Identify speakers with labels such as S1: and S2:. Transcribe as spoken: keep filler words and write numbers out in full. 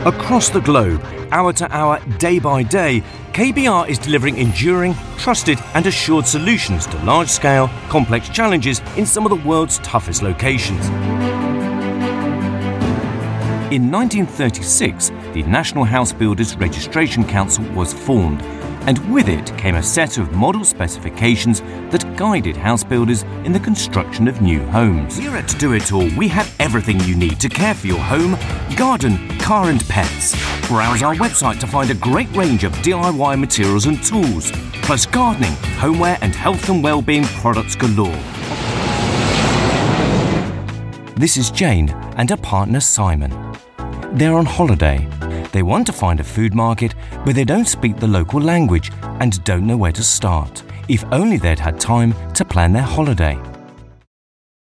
S1: Across the globe, hour to hour, day by day, K B R is delivering enduring, trusted and assured solutions to large-scale, complex challenges in some of the world's toughest locations. In nineteen thirty-six, the National House Builders Registration Council was formed, and with it came a set of model specifications that guided house builders in the construction of new homes. Here at Do It All, we have everything you need to care for your home, garden, car and pets. Browse our website to find a great range of D I Y materials and tools, plus gardening, homeware and health and well-being products galore. This is Jane and her partner Simon. They're on holiday. They want to find a food market, but they don't speak the local language and don't know where to start. If only they'd had time to plan their holiday.